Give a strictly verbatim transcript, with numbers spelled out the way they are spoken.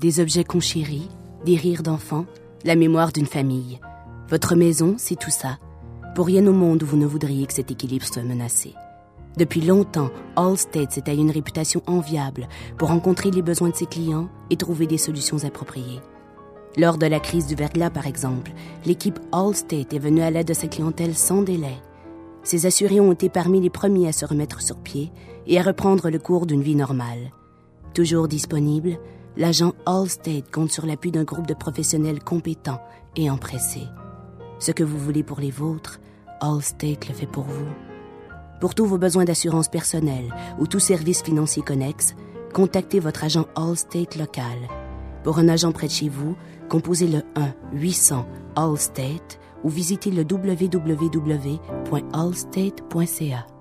des objets qu'on chérit, des rires d'enfants, la mémoire d'une famille. Votre maison, c'est tout ça. Pour rien au monde où vous ne voudriez que cet équilibre soit menacé. Depuis longtemps, Allstate s'est taillé une réputation enviable pour rencontrer les besoins de ses clients et trouver des solutions appropriées. Lors de la crise du verglas, par exemple, l'équipe Allstate est venue à l'aide de sa clientèle sans délai. Ces assurés ont été parmi les premiers à se remettre sur pied et à reprendre le cours d'une vie normale. Toujours disponible, l'agent Allstate compte sur l'appui d'un groupe de professionnels compétents et empressés. Ce que vous voulez pour les vôtres, Allstate le fait pour vous. Pour tous vos besoins d'assurance personnelle ou tout service financier connexe, contactez votre agent Allstate local. Pour un agent près de chez vous, composez le un huit cents Allstate ou visitez le w w w point allstate point c a.